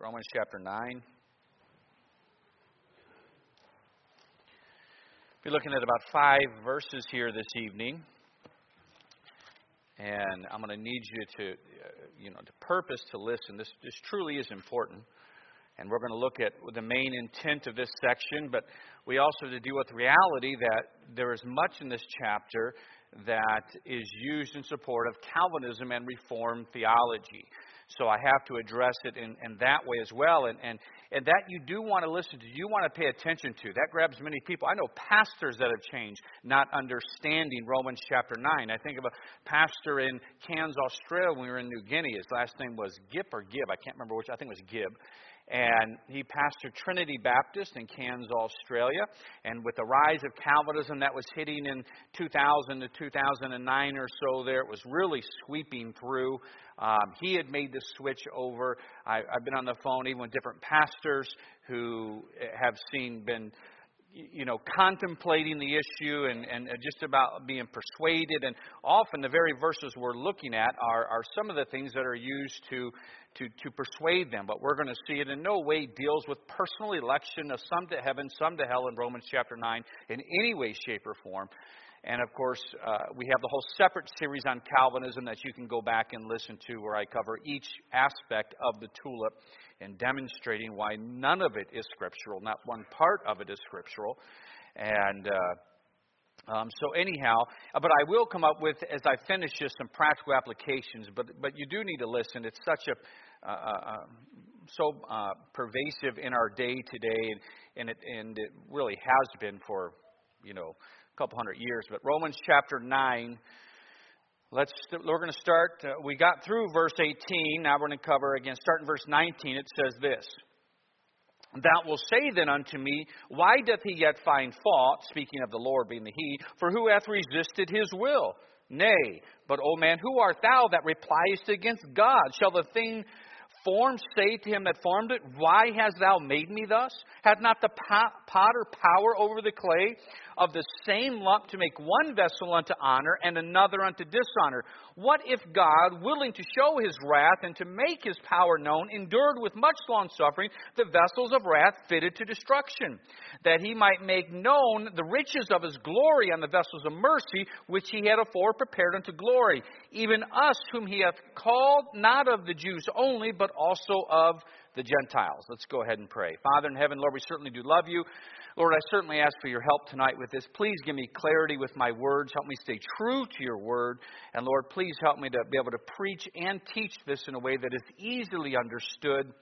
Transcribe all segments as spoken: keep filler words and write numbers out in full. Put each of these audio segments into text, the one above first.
Romans chapter nine. We're looking at about five verses here this evening. And I'm going to need you to, uh, you know, to purpose to listen. This, this truly is important. And we're going to look at the main intent of this section. But we also have to deal with the reality that there is much in this chapter that is used in support of Calvinism and Reformed theology. So I have to address it in, in that way as well. And, and, and that you do want to listen to, you want to pay attention to. That grabs many people. I know pastors that have changed, not understanding Romans chapter nine. I think of a pastor in Cairns, Australia, when we were in New Guinea. His last name was Gibb or Gibb. I can't remember which. I think it was Gibb. And he pastored Trinity Baptist in Cairns, Australia. And with the rise of Calvinism that was hitting in two thousand to two thousand nine or so there, it was really sweeping through. Um, he had made the switch over. I, I've been on the phone even with different pastors who have seen, been, you know, contemplating the issue and, and just about being persuaded. And often the very verses we're looking at are, are some of the things that are used to, to, to persuade them. But we're going to see it in no way deals with personal election of some to heaven, some to hell in Romans chapter nine in any way, shape, or form. And, of course, uh, we have the whole separate series on Calvinism that you can go back and listen to where I cover each aspect of the tulip and demonstrating why none of it is scriptural. Not one part of it is scriptural. And uh, um, so anyhow, but I will come up with, as I finish this, some practical applications. But but you do need to listen. It's such a... Uh, uh, so uh, pervasive in our day today, and, and, it, and it really has been for, you know, couple hundred years. But Romans chapter nine, let's we're going to start. Uh, we got through verse eighteen. Now we're going to cover again. Start in verse nineteen. It says this: "Thou wilt say then unto me, why doth he yet find fault?" Speaking of the Lord being the He. "For who hath resisted his will? Nay, but, O man, who art thou that repliest against God? Shall the thing formed say to him that formed it, Why hast thou made me thus? Hath not the potter power over the clay of the same lump to make one vessel unto honor and another unto dishonor? What if God, willing to show his wrath and to make his power known, endured with much long suffering the vessels of wrath fitted to destruction, that he might make known the riches of his glory on the vessels of mercy, which he had afore prepared unto glory, even us whom he hath called, not of the Jews only, but also of the Gentiles." Let's go ahead and pray. Father in heaven, Lord, we certainly do love you. Lord, I certainly ask for your help tonight with this. Please give me clarity with my words. Help me stay true to your word. And Lord, please help me to be able to preach and teach this in a way that is easily understood.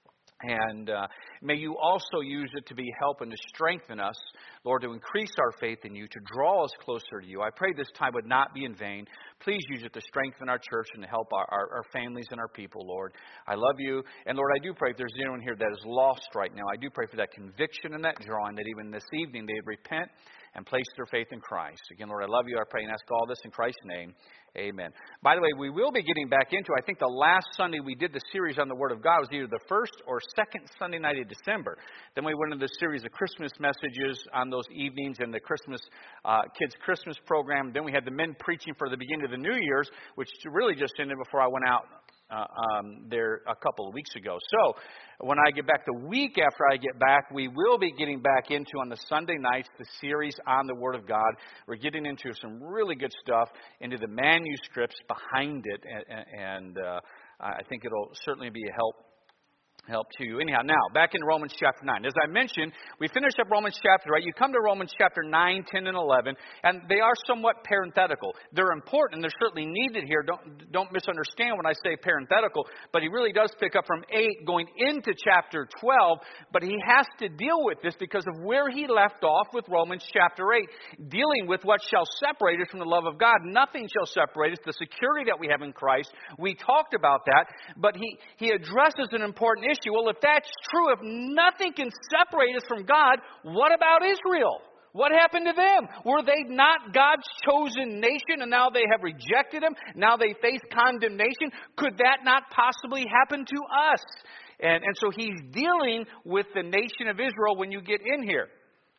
And uh, may you also use it to be help and to strengthen us, Lord, to increase our faith in you, to draw us closer to you. I pray this time would not be in vain. Please use it to strengthen our church and to help our, our, our families and our people, Lord. I love you. And Lord, I do pray if there's anyone here that is lost right now, I do pray for that conviction and that drawing, that even this evening they'd repent and place their faith in Christ. Again, Lord, I love you. I pray and ask all this in Christ's name. Amen. By the way, we will be getting back into, I think the last Sunday we did the series on the Word of God was either the first or second Sunday night of December. Then we went into the series of Christmas messages on those evenings and the Christmas uh, kids' Christmas program. Then we had the men preaching for the beginning of the New Year's, which really just ended before I went out Uh, um, there a couple of weeks ago. So when I get back, the week after I get back, we will be getting back into, on the Sunday nights, the series on the Word of God. We're getting into some really good stuff, into the manuscripts behind it, and, and uh, I think it'll certainly be a help help to you. Anyhow, now, back in Romans chapter nine. As I mentioned, we finished up Romans chapter, right? You come to Romans chapter nine, ten, and eleven, and they are somewhat parenthetical. They're important, and they're certainly needed here. Don't, don't misunderstand when I say parenthetical, but he really does pick up from eight going into chapter twelve, but he has to deal with this because of where he left off with Romans chapter eight, dealing with what shall separate us from the love of God. Nothing shall separate us, the security that we have in Christ. We talked about that, but he, he addresses an important issue. Well, if that's true, if nothing can separate us from God, what about Israel? What happened to them? Were they not God's chosen nation and now they have rejected him? Now they face condemnation? Could that not possibly happen to us? And, and so he's dealing with the nation of Israel when you get in here.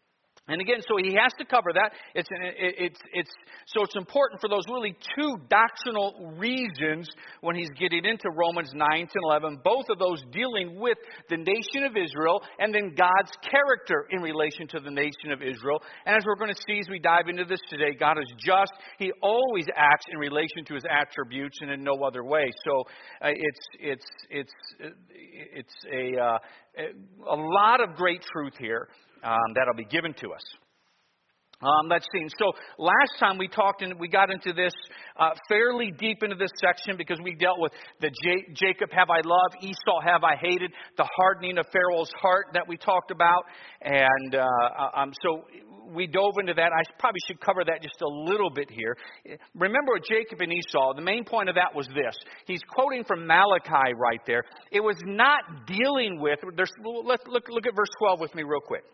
And again, so he has to cover that. It's, it's, it's, so it's important for those really two doctrinal reasons when he's getting into Romans nine to eleven, both of those dealing with the nation of Israel and then God's character in relation to the nation of Israel. And as we're going to see as we dive into this today, God is just. He always acts in relation to his attributes and in no other way. So uh, it's, it's, it's, it's a, uh, a lot of great truth here. Um, that'll be given to us. Um, let's see. So last time we talked and we got into this uh, fairly deep into this section because we dealt with the J- Jacob have I loved, Esau have I hated, the hardening of Pharaoh's heart that we talked about. And uh, um, so we dove into that. I probably should cover that just a little bit here. Remember Jacob and Esau, the main point of that was this. He's quoting from Malachi right there. It was not dealing with, there's, let's look, look at verse twelve with me real quick.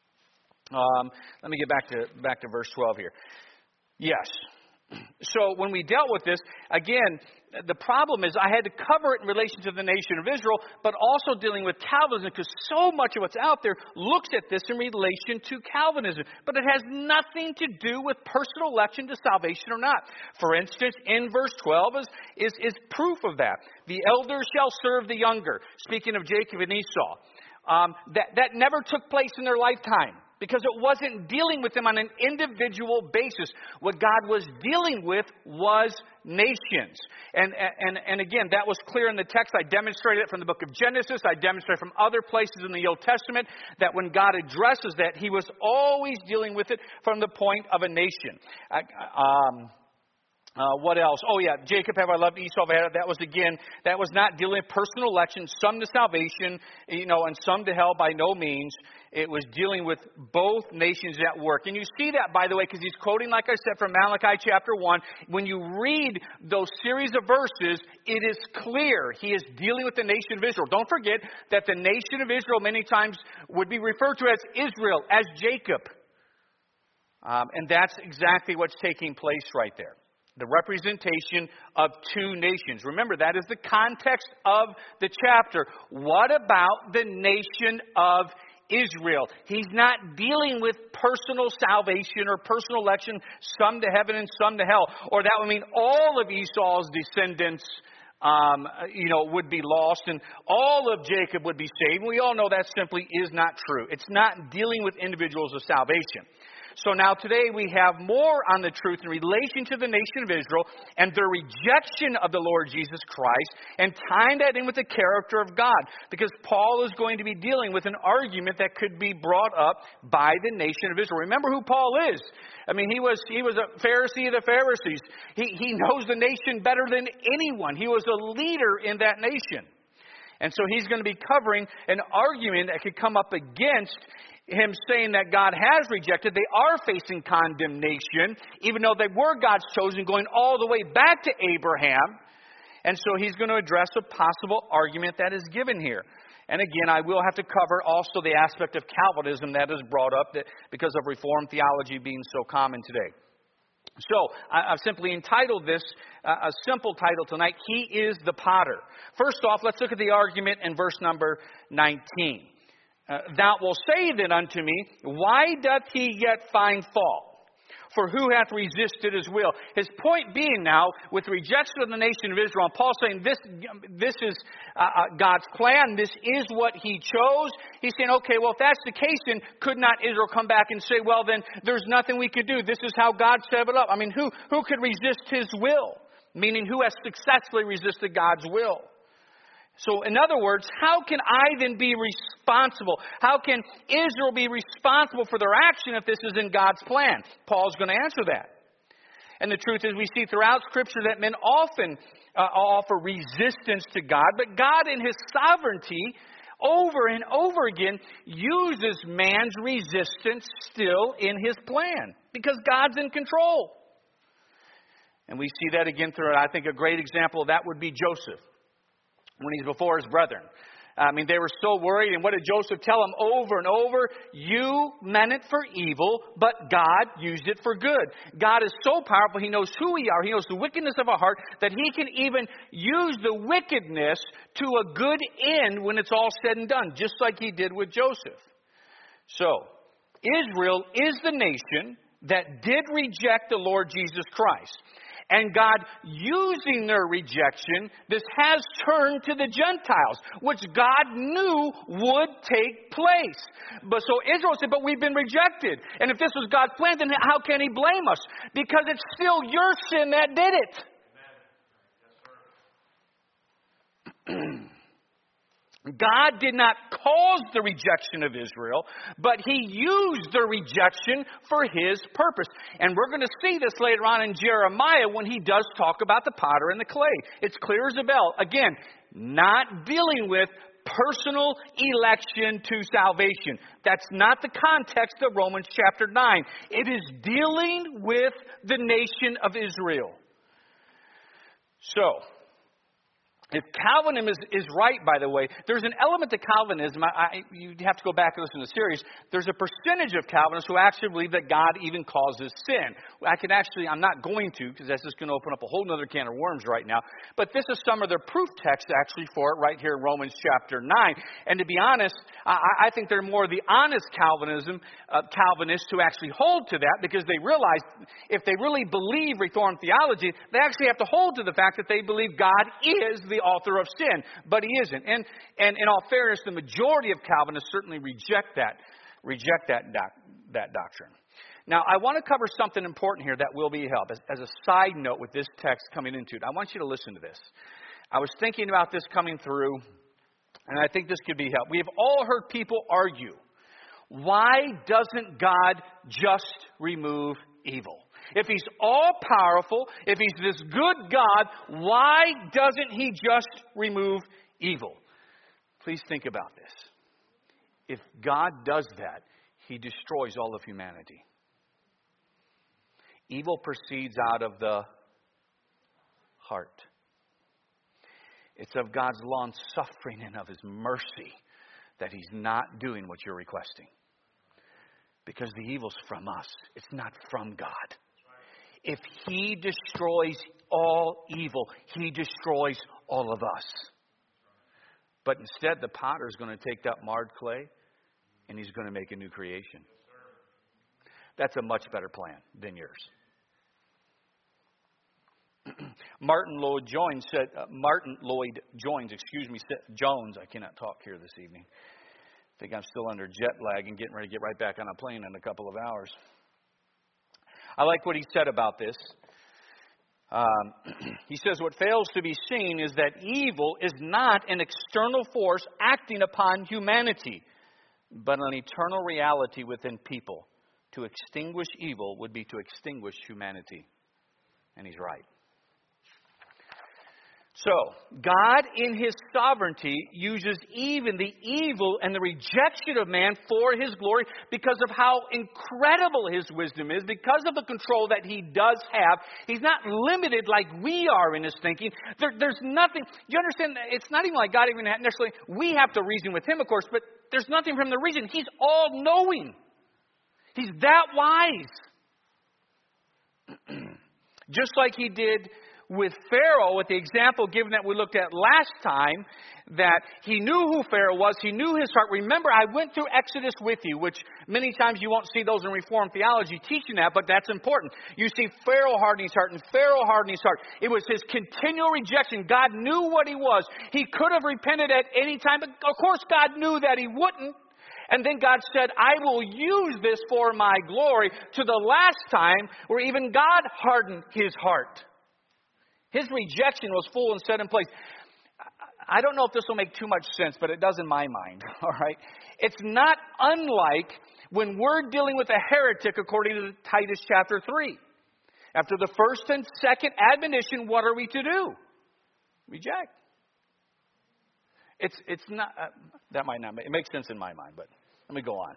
Um, let me get back to back to verse twelve here. Yes. So when we dealt with this, again, the problem is I had to cover it in relation to the nation of Israel, but also dealing with Calvinism because so much of what's out there looks at this in relation to Calvinism. But it has nothing to do with personal election to salvation or not. For instance, in verse twelve is, is, is proof of that. The elder shall serve the younger. Speaking of Jacob and Esau. Um, that, that never took place in their lifetime. Because it wasn't dealing with them on an individual basis. What God was dealing with was nations. And, and, and again, that was clear in the text. I demonstrated it from the book of Genesis. I demonstrated from other places in the Old Testament that when God addresses that, he was always dealing with it from the point of a nation. Um... Uh, what else? Oh, yeah. Jacob have I loved, Esau have I hated. That was, again, that was not dealing with personal election, some to salvation, you know, and some to hell by no means. It was dealing with both nations at work. And you see that, by the way, because he's quoting, like I said, from Malachi chapter one. When you read those series of verses, it is clear he is dealing with the nation of Israel. Don't forget that the nation of Israel many times would be referred to as Israel, as Jacob. Um, and that's exactly what's taking place right there. The representation of two nations. Remember, that is the context of the chapter. What about the nation of Israel? He's not dealing with personal salvation or personal election, some to heaven and some to hell. Or that would mean all of Esau's descendants um, you know, would be lost and all of Jacob would be saved. We all know that simply is not true. It's not dealing with individuals of salvation. So now today we have more on the truth in relation to the nation of Israel and their rejection of the Lord Jesus Christ and tying that in with the character of God. Because Paul is going to be dealing with an argument that could be brought up by the nation of Israel. Remember who Paul is. I mean, he was he was a Pharisee of the Pharisees. He, he knows the nation better than anyone. He was a leader in that nation. And so he's going to be covering an argument that could come up against him saying that God has rejected. They are facing condemnation, even though they were God's chosen, going all the way back to Abraham. And so he's going to address a possible argument that is given here. And again, I will have to cover also the aspect of Calvinism that is brought up that because of Reformed theology being so common today. So I've simply entitled this, uh, a simple title tonight, He is the Potter. First off, let's look at the argument in verse number nineteen. Uh, Thou wilt say then unto me, why doth he yet find fault? For who hath resisted his will? His point being now, with rejection of the nation of Israel, and Paul saying this, this is uh, uh, God's plan, this is what he chose. He's saying, okay, well, if that's the case, then could not Israel come back and say, well, then there's nothing we could do. This is how God set it up. I mean, who, who could resist his will? Meaning, who has successfully resisted God's will? So, in other words, how can I then be responsible? How can Israel be responsible for their action if this is in God's plan? Paul's going to answer that. And the truth is, we see throughout Scripture that men often uh, offer resistance to God, but God in His sovereignty, over and over again, uses man's resistance still in His plan, because God's in control. And we see that again through, I think a great example of that would be Joseph. When he's before his brethren. I mean, they were so worried. And what did Joseph tell them over and over? You meant it for evil, but God used it for good. God is so powerful. He knows who we are. He knows the wickedness of our heart, that he can even use the wickedness to a good end when it's all said and done, just like he did with Joseph. So, Israel is the nation that did reject the Lord Jesus Christ. And God, using their rejection, this has turned to the Gentiles, which God knew would take place. But so Israel said, but we've been rejected. And if this was God's plan, then how can He blame us? Because it's still your sin that did it. God did not cause the rejection of Israel, but He used the rejection for His purpose. And we're going to see this later on in Jeremiah when he does talk about the potter and the clay. It's clear as a bell. Again, not dealing with personal election to salvation. That's not the context of Romans chapter nine. It is dealing with the nation of Israel. So, if Calvinism is, is right, by the way, there's an element to Calvinism. I, I, you have to go back and listen to the series. There's a percentage of Calvinists who actually believe that God even causes sin. I can actually, I'm not going to, because that's just going to open up a whole other can of worms right now. But this is some of their proof text actually for it right here in Romans chapter nine. And to be honest, I, I think they're more the honest Calvinism, uh, Calvinists who actually hold to that, because they realize if they really believe Reformed theology, they actually have to hold to the fact that they believe God is the author of sin, but He isn't. And and in all fairness, the majority of Calvinists certainly reject that, reject that doc, that doctrine. Now, I want to cover something important here that will be help. As, as a side note with this text coming into it, I want you to listen to this. I was thinking about this coming through, and I think this could be help. We have all heard people argue, why doesn't God just remove evil? If He's all-powerful, if He's this good God, why doesn't He just remove evil? Please think about this. If God does that, He destroys all of humanity. Evil proceeds out of the heart. It's of God's long-suffering and of His mercy that He's not doing what you're requesting. Because the evil's from us. It's not from God. If He destroys all evil, He destroys all of us. But instead, the potter is going to take that marred clay and He's going to make a new creation. That's a much better plan than yours. Martin Lloyd Jones said, uh, Martin Lloyd Jones, excuse me, said, Jones, I cannot talk here this evening. I think I'm still under jet lag and getting ready to get right back on a plane in a couple of hours. I like what he said about this. Um, he says, what fails to be seen is that evil is not an external force acting upon humanity, but an eternal reality within people. To extinguish evil would be to extinguish humanity. And he's right. So, God in His sovereignty uses even the evil and the rejection of man for His glory because of how incredible His wisdom is, because of the control that He does have. He's not limited like we are in His thinking. There, there's nothing, you understand, it's not even like God even necessarily, we have to reason with Him, of course, but there's nothing from the reason. He's all-knowing. He's that wise. Just like He did with Pharaoh, with the example given that we looked at last time, that he knew who Pharaoh was, he knew his heart. Remember, I went through Exodus with you, which many times you won't see those in Reformed theology teaching that, but that's important. You see Pharaoh hardening his heart, and Pharaoh hardening his heart. It was his continual rejection. God knew what he was. He could have repented at any time, but of course God knew that he wouldn't. And then God said, I will use this for my glory, to the last time where even God hardened his heart. His rejection was full and set in place. I don't know if this will make too much sense, but it does in my mind. All right. It's not unlike when we're dealing with a heretic according to Titus chapter three. After the first and second admonition, what are we to do? Reject. It's it's not, uh, that might not make, it makes sense in my mind, but let me go on.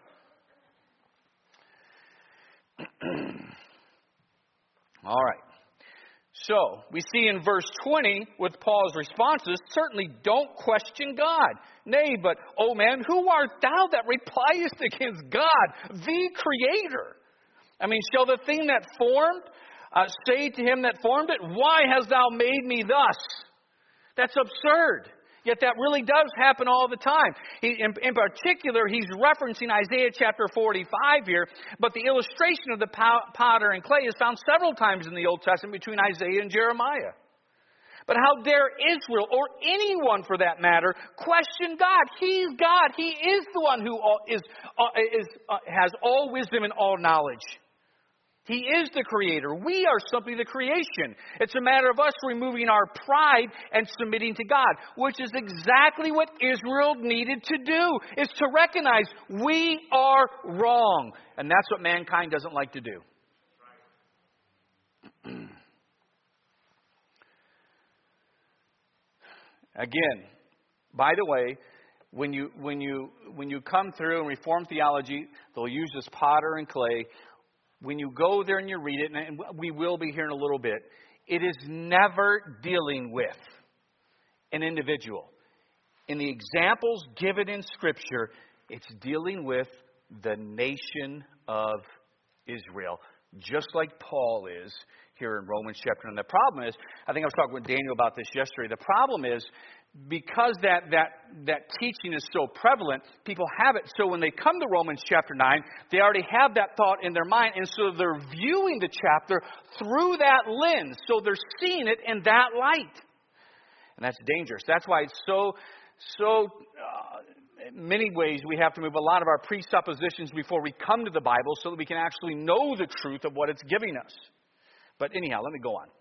All right. So, we see in verse twenty, with Paul's responses, certainly don't question God. Nay, but, O man, who art thou that repliest against God, the Creator? I mean, shall the thing that formed uh, say to him that formed it, why hast thou made me thus? That's absurd. Yet that really does happen all the time. He, in, in particular, he's referencing Isaiah chapter forty-five here, but the illustration of the potter and clay is found several times in the Old Testament between Isaiah and Jeremiah. But how dare Israel, or anyone for that matter, question God? He's God. He is the one who is, is, uh, has all wisdom and all knowledge. He is the creator. We are simply the creation. It's a matter of us removing our pride and submitting to God, which is exactly what Israel needed to do, is to recognize we are wrong. And that's what mankind doesn't like to do. Again, by the way, when you when you when you come through in Reformed theology, they'll use this potter and clay. When you go there and you read it, and we will be here in a little bit, it is never dealing with an individual. In the examples given in Scripture, it's dealing with the nation of Israel, just like Paul is here in Romans chapter nine. The problem is, I think I was talking with Daniel about this yesterday, the problem is, because that, that, that teaching is so prevalent, people have it. So when they come to Romans chapter nine, they already have that thought in their mind. And so they're viewing the chapter through that lens. So they're seeing it in that light. And that's dangerous. That's why it's so, so uh, in many ways we have to move a lot of our presuppositions before we come to the Bible so that we can actually know the truth of what it's giving us. But anyhow, let me go on.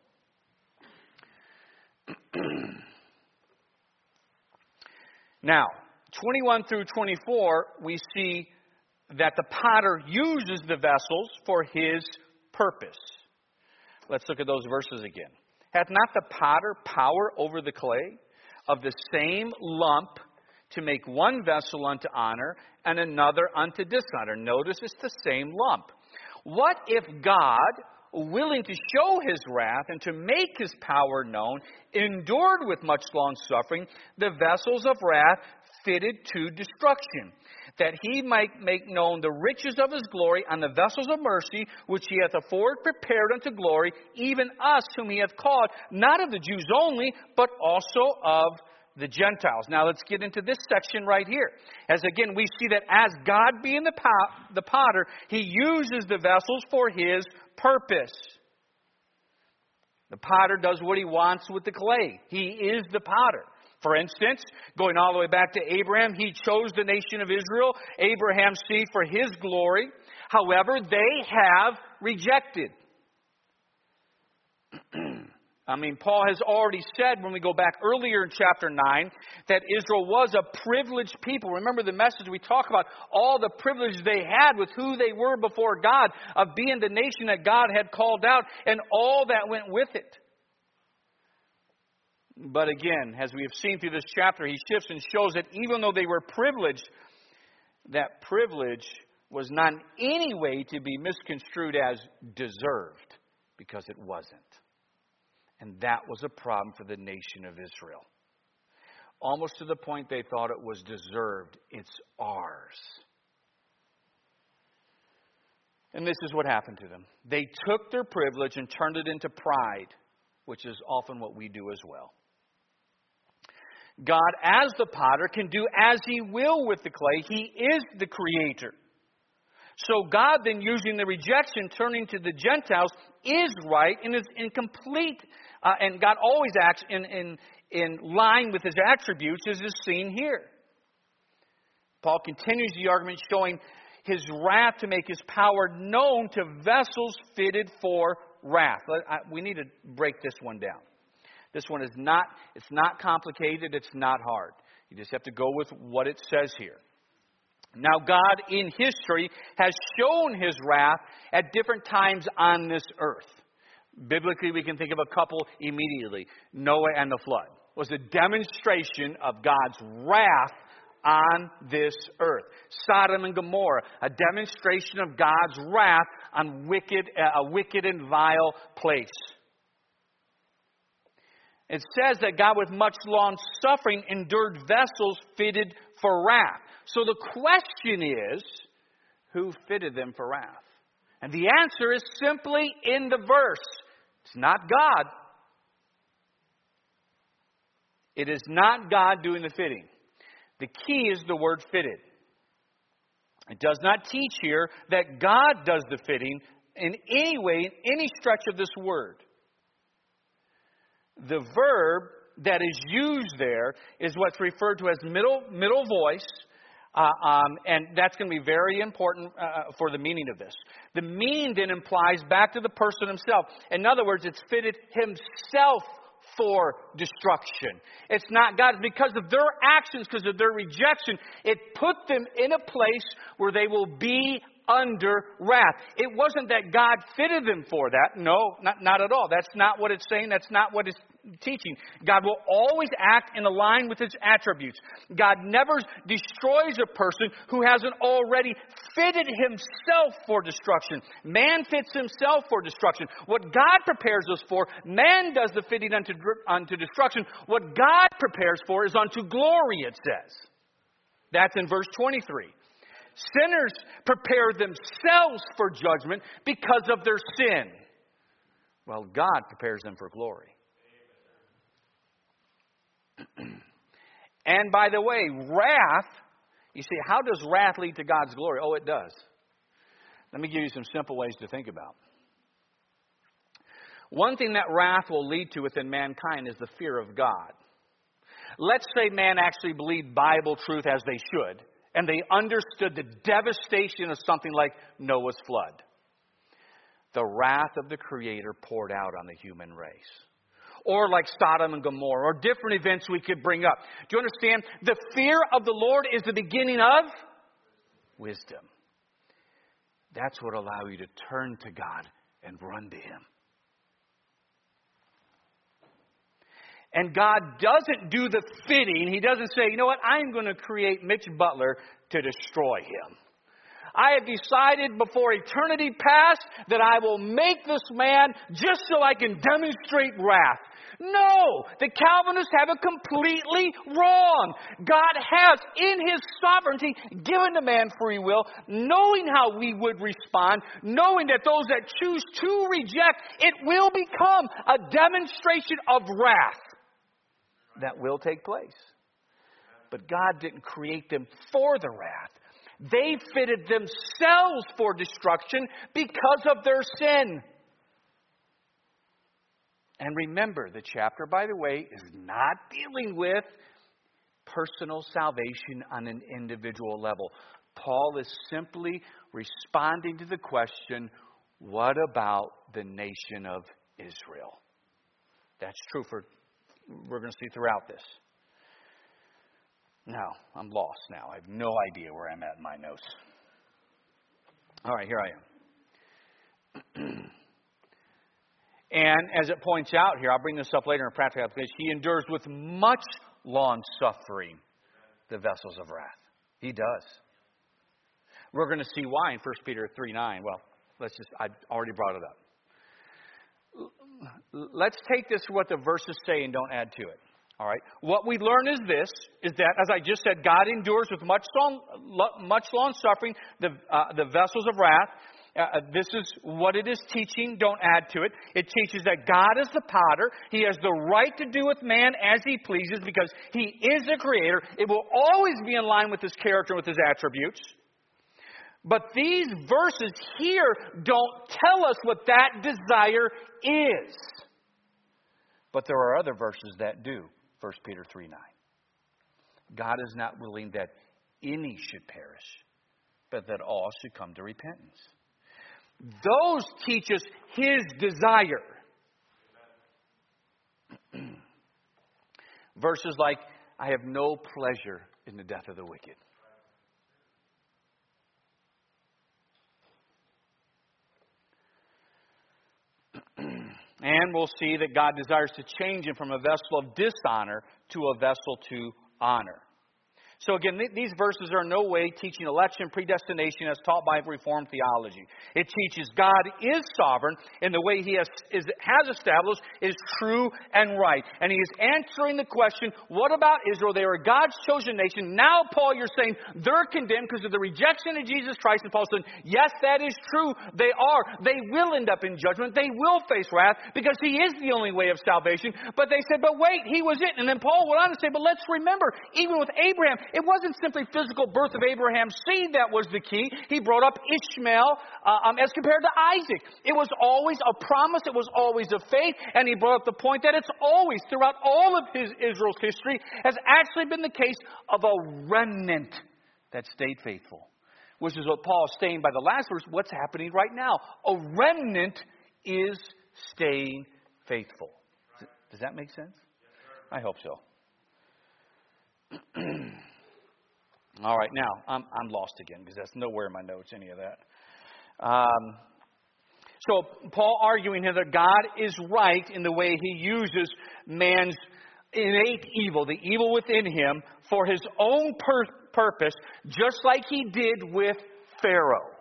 Now, twenty-one through twenty-four, we see that the potter uses the vessels for his purpose. Let's look at those verses again. Hath not the potter power over the clay of the same lump to make one vessel unto honor and another unto dishonor? Notice it's the same lump. What if God, willing to show his wrath and to make his power known, endured with much long suffering the vessels of wrath fitted to destruction, that he might make known the riches of his glory on the vessels of mercy, which he hath afore prepared unto glory, even us whom he hath called, not of the Jews only, but also of the Gentiles. Now let's get into this section right here. As again, we see that as God being the, pot, the potter, he uses the vessels for his purpose. The potter does what he wants with the clay. He is the potter. For instance, going all the way back to Abraham, he chose the nation of Israel, Abraham's seed, for his glory. However, they have rejected. I mean, Paul has already said when we go back earlier in chapter nine that Israel was a privileged people. Remember the message we talk about, all the privilege they had with who they were before God, of being the nation that God had called out, and all that went with it. But again, as we have seen through this chapter, he shifts and shows that even though they were privileged, that privilege was not in any way to be misconstrued as deserved, because it wasn't. And that was a problem for the nation of Israel. Almost to the point they thought it was deserved. It's ours. And this is what happened to them. They took their privilege and turned it into pride, which is often what we do as well. God, as the potter, can do as he will with the clay. He is the creator. So God then, using the rejection, turning to the Gentiles, is right and is in complete, uh, and God always acts in, in, in line with his attributes, as is seen here. Paul continues the argument, showing his wrath to make his power known to vessels fitted for wrath. We need to break this one down. This one is not, it's not complicated, it's not hard. You just have to go with what it says here. Now, God in history has shown his wrath at different times on this earth. Biblically, we can think of a couple immediately. Noah and the flood was a demonstration of God's wrath on this earth. Sodom and Gomorrah, a demonstration of God's wrath on wicked, a wicked and vile place. It says that God with much long suffering endured vessels fitted for wrath. So the question is, who fitted them for wrath? And the answer is simply in the verse. It's not God. It is not God doing the fitting. The key is the word fitted. It does not teach here that God does the fitting in any way, in any stretch of this word. The verb that is used there is what's referred to as middle middle voice, uh, um, and that's going to be very important uh, for the meaning of this. The meaning then implies back to the person himself. In other words, it's fitted himself for destruction. It's not God. Because of their actions, because of their rejection, it put them in a place where they will be under wrath. It wasn't that God fitted them for that. No, not, not at all. That's not what it's saying. That's not what it's teaching. God will always act in line with His attributes. God never destroys a person who hasn't already fitted himself for destruction. Man fits himself for destruction. What God prepares us for, man does the fitting unto, unto destruction. What God prepares for is unto glory, it says. That's in verse twenty-three. Sinners prepare themselves for judgment because of their sin. Well, God prepares them for glory. And by the way, wrath, you see, how does wrath lead to God's glory? Oh, it does. Let me give you some simple ways to think about. One thing that wrath will lead to within mankind is the fear of God. Let's say man actually believed Bible truth as they should, and they understood the devastation of something like Noah's flood. The wrath of the Creator poured out on the human race. Or like Sodom and Gomorrah, or different events we could bring up. Do you understand? The fear of the Lord is the beginning of wisdom. That's what allows you to turn to God and run to Him. And God doesn't do the fitting. He doesn't say, you know what, I'm going to create Mitch Butler to destroy him. I have decided before eternity past that I will make this man just so I can demonstrate wrath. No, the Calvinists have it completely wrong. God has, in His sovereignty, given to man free will, knowing how we would respond, knowing that those that choose to reject, it will become a demonstration of wrath that will take place. But God didn't create them for the wrath. They fitted themselves for destruction because of their sin. And remember, the chapter, by the way, is not dealing with personal salvation on an individual level. Paul is simply responding to the question, what about the nation of Israel? That's true for, we're going to see throughout this. Now, I'm lost now. I have no idea where I'm at in my notes. All right, here I am. And as it points out here, I'll bring this up later in practical application, he endures with much long suffering the vessels of wrath. He does. We're going to see why in First Peter three nine. Well, let's just, I already brought it up. Let's take this what the verses say and don't add to it. All right. What we learn is this, is that, as I just said, God endures with much long, much long suffering the, uh, the vessels of wrath. Uh, this is what it is teaching. Don't add to it. It teaches that God is the potter. He has the right to do with man as He pleases because He is the Creator. It will always be in line with His character and with His attributes. But these verses here don't tell us what that desire is. But there are other verses that do. First Peter three nine. God is not willing that any should perish, but that all should come to repentance. Those teach us His desire. Verses like, I have no pleasure in the death of the wicked. And we'll see that God desires to change him from a vessel of dishonor to a vessel to honor. So again, th- these verses are in no way teaching election, predestination as taught by Reformed theology. It teaches God is sovereign and the way He has, is, has established is true and right. And He is answering the question, what about Israel? They are God's chosen nation. Now, Paul, you're saying they're condemned because of the rejection of Jesus Christ. And Paul said, yes, that is true. They are. They will end up in judgment. They will face wrath because He is the only way of salvation. But they said, but wait, He was it. And then Paul went on to say, but let's remember, even with Abraham, it wasn't simply physical birth of Abraham's seed that was the key. He brought up Ishmael uh, um, as compared to Isaac. It was always a promise. It was always a faith. And he brought up the point that it's always, throughout all of his Israel's history, has actually been the case of a remnant that stayed faithful. Which is what Paul is saying by the last verse, what's happening right now. A remnant is staying faithful. Does that make sense? I hope so. All right, now, I'm I'm lost again because that's nowhere in my notes, any of that. Um, so, Paul arguing here that God is right in the way He uses man's innate evil, the evil within him, for His own pur- purpose, just like He did with Pharaoh.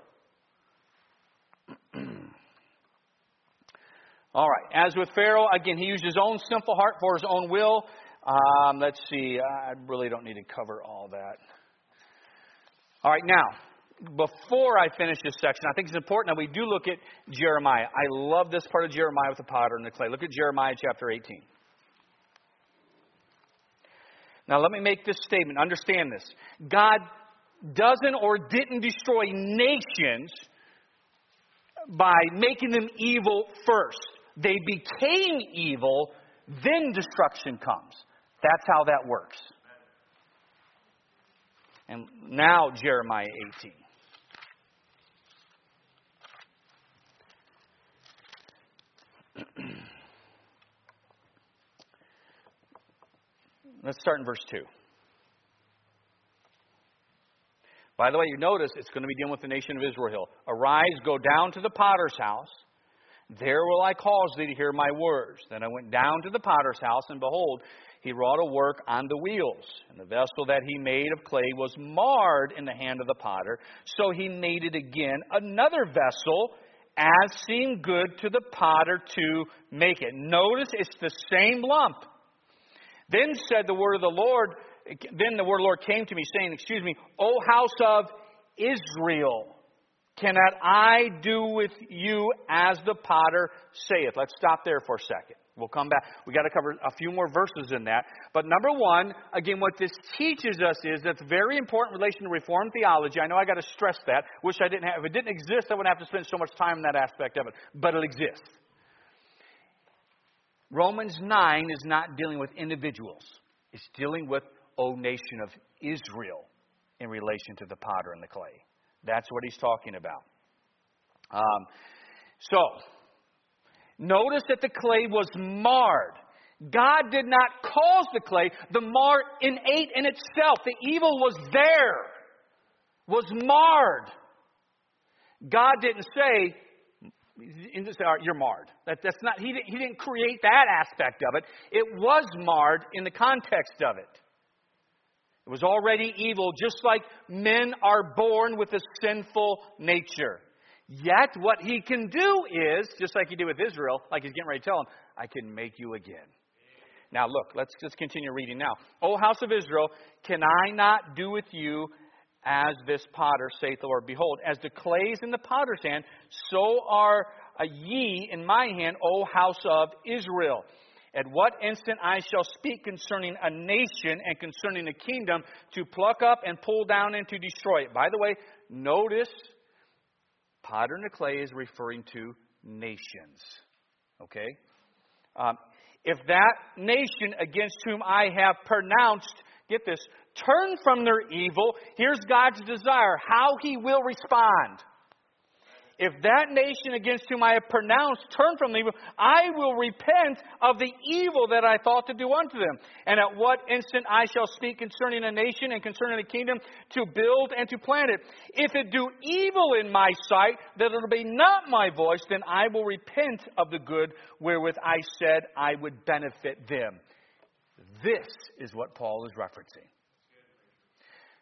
All right, as with Pharaoh, again, he used his own sinful heart for his own will. Um, let's see, I really don't need to cover all that. All right, now, before I finish this section, I think it's important that we do look at Jeremiah. I love this part of Jeremiah with the potter and the clay. Look at Jeremiah chapter eighteen. Now, let me make this statement. Understand this. God doesn't or didn't destroy nations by making them evil first. They became evil, then destruction comes. That's how that works. And now Jeremiah eighteen. Let's start in verse two. By the way, you notice it's going to be dealing with the nation of Israel. Arise, go down to the potter's house. There will I cause thee to hear my words. Then I went down to the potter's house, and behold, he wrought a work on the wheels. And the vessel that he made of clay was marred in the hand of the potter. So he made it again another vessel, as seemed good to the potter to make it. Notice it's the same lump. Then said the word of the Lord, then the word of the Lord came to me, saying, excuse me, O house of Israel, cannot I do with you as the potter saith? Let's stop there for a second. We'll come back. We've got to cover a few more verses in that. But number one, again, what this teaches us is that's very important in relation to Reformed theology. I know I got to stress that. Wish I didn't have. If it didn't exist, I wouldn't have to spend so much time in that aspect of it. But it exists. Romans nine is not dealing with individuals. It's dealing with, O nation of Israel, in relation to the potter and the clay. That's what he's talking about. Um, so, notice that the clay was marred. God did not cause the clay. The mar innate in itself. The evil was there. Was marred. God didn't say, you're marred. That, that's not. He didn't, he didn't create that aspect of it. It was marred in the context of it. It was already evil, just like men are born with a sinful nature. Yet, what He can do is, just like He did with Israel, like He's getting ready to tell them, I can make you again. Now, look, let's just continue reading now. O house of Israel, can I not do with you as this potter, saith the Lord? Behold, as the clay is in the potter's hand, so are ye in my hand, O house of Israel. At what instant I shall speak concerning a nation and concerning a kingdom, to pluck up and pull down and to destroy it. By the way, notice, potter and the clay is referring to nations. Okay? Um, if that nation against whom I have pronounced, get this, turn from their evil, here's God's desire, how He will respond. If that nation against whom I have pronounced turn from the evil, I will repent of the evil that I thought to do unto them. And at what instant I shall speak concerning a nation and concerning a kingdom, to build and to plant it. If it do evil in my sight, that it will be not my voice, then I will repent of the good wherewith I said I would benefit them. This is what Paul is referencing.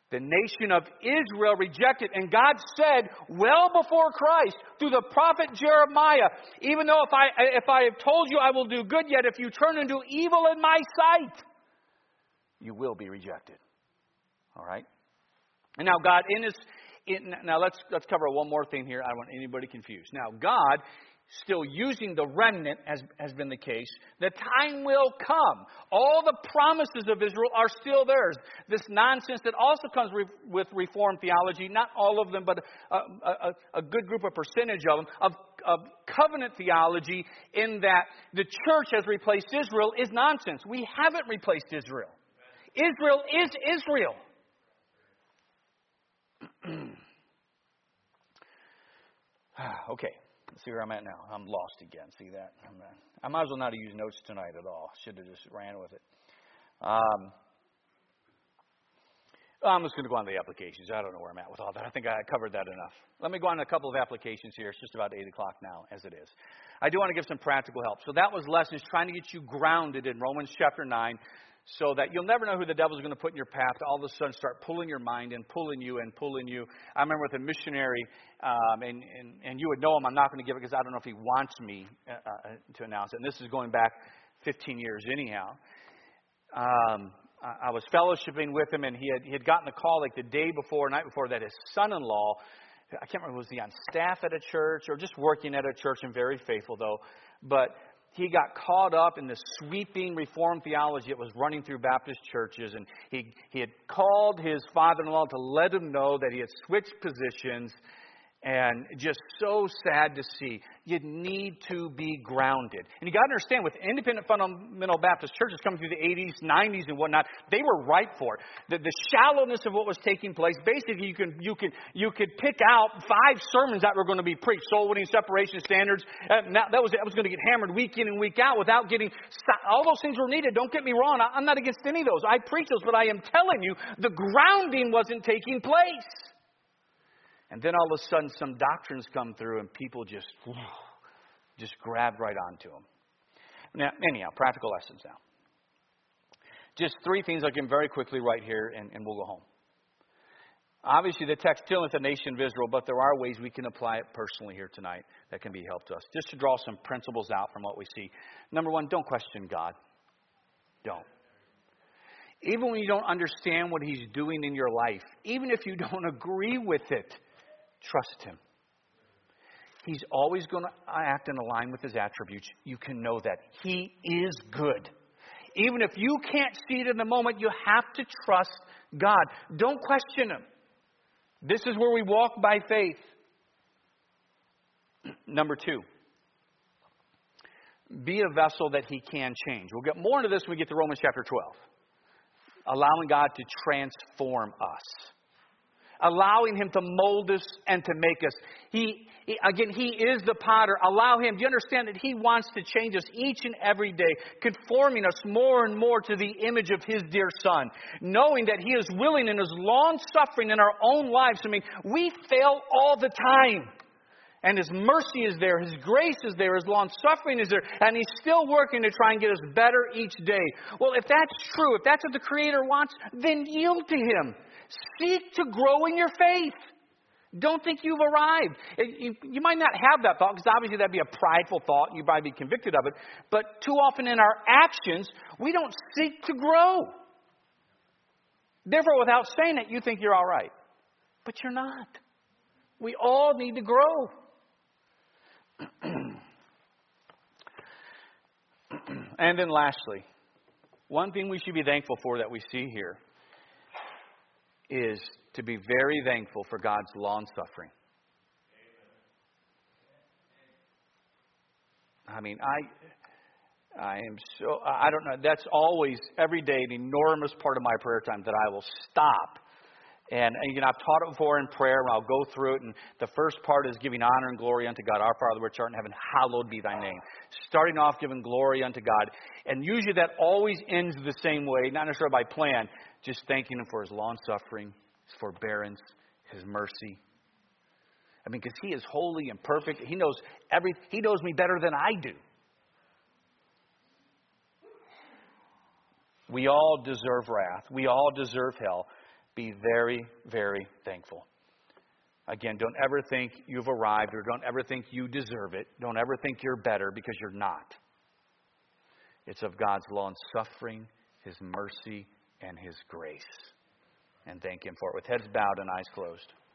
The nation of Israel rejected. And God said, well before Christ, through the prophet Jeremiah, even though if I, if I have told you I will do good, yet if you turn and do evil in my sight, you will be rejected. All right? And now God, in His... In, now let's let's cover one more thing here. I don't want anybody confused. Now God, still using the remnant, as has been the case. The time will come. All the promises of Israel are still theirs. This nonsense that also comes re- with Reformed theology, not all of them, but a, a, a good group, a percentage of them, of, of covenant theology, in that the church has replaced Israel, is nonsense. We haven't replaced Israel. Israel is Israel. Okay, let's see where I'm at now. I'm lost again. See that? I'm, uh, I might as well not use notes tonight at all. Should have just ran with it. Um, I'm just going to go on to the applications. I don't know where I'm at with all that. I think I covered that enough. Let me go on to a couple of applications here. It's just about eight o'clock now, as it is. I do want to give some practical help. So that was lessons trying to get you grounded in Romans chapter nine, so that you'll never know who the devil's going to put in your path to all of a sudden start pulling your mind and pulling you and pulling you. I remember with a missionary, um, and, and, and you would know him. I'm not going to give it because I don't know if he wants me uh, to announce it. And this is going back fifteen years anyhow. Um, I, I was fellowshipping with him, and he had, he had gotten a call like the day before, night before, that his son-in-law, I can't remember, was he on staff at a church or just working at a church, and very faithful though, but he got caught up in the sweeping Reformed theology that was running through Baptist churches. And he, he had called his father-in-law to let him know that he had switched positions. And just so sad to see. You need to be grounded. And you got to understand, with independent fundamental Baptist churches coming through the eighties, nineties, and whatnot, they were ripe for it. The, the shallowness of what was taking place. Basically, you can you can you could pick out five sermons that were going to be preached: soul winning, separation standards. And that, that was that was going to get hammered week in and week out without getting. All those things were needed. Don't get me wrong. I, I'm not against any of those. I preach those, but I am telling you, the grounding wasn't taking place. And then all of a sudden some doctrines come through and people just, just grab right onto them. Now, anyhow, practical lessons now. Just three things I'll give very quickly right here, and, and we'll go home. Obviously, the text dealing with the nation of Israel, but there are ways we can apply it personally here tonight that can be help to us. Just to draw some principles out from what we see. Number one, don't question God. Don't. Even when you don't understand what He's doing in your life, even if you don't agree with it, trust Him. He's always going to act in line with His attributes. You can know that. He is good. Even if you can't see it in the moment, you have to trust God. Don't question Him. This is where we walk by faith. Number two, be a vessel that He can change. We'll get more into this when we get to Romans chapter twelve. Allowing God to transform us. Allowing Him to mold us and to make us. He, he again, He is the potter. Allow Him. Do you understand that He wants to change us each and every day, conforming us more and more to the image of His dear Son, knowing that He is willing in His long suffering in our own lives. I mean, we fail all the time. And His mercy is there. His grace is there. His long suffering is there. And He's still working to try and get us better each day. Well, if that's true, if that's what the Creator wants, then yield to Him. Seek to grow in your faith. Don't think you've arrived. You, you might not have that thought, because obviously that'd be a prideful thought and you'd probably be convicted of it. But too often in our actions, we don't seek to grow. Therefore, without saying it, you think you're all right. But you're not. We all need to grow. And then lastly, one thing we should be thankful for that we see here is to be very thankful for God's long suffering. I mean, I I am so, I don't know, that's always, every day, an enormous part of my prayer time, that I will stop. And, and you know, I've taught it before in prayer, and I'll go through it. And the first part is giving honor and glory unto God. Our Father which art in heaven, hallowed be thy name. Starting off giving glory unto God. And usually that always ends the same way, not necessarily by plan, just thanking Him for His long suffering, His forbearance, His mercy. I mean, because He is holy and perfect. He knows every. He knows me better than I do. We all deserve wrath. We all deserve hell. be very, very thankful. Again, don't ever think you've arrived or don't ever think you deserve it. Don't ever think you're better, because you're not. It's of God's long suffering, His mercy, and His grace. And thank Him for it. With heads bowed and eyes closed.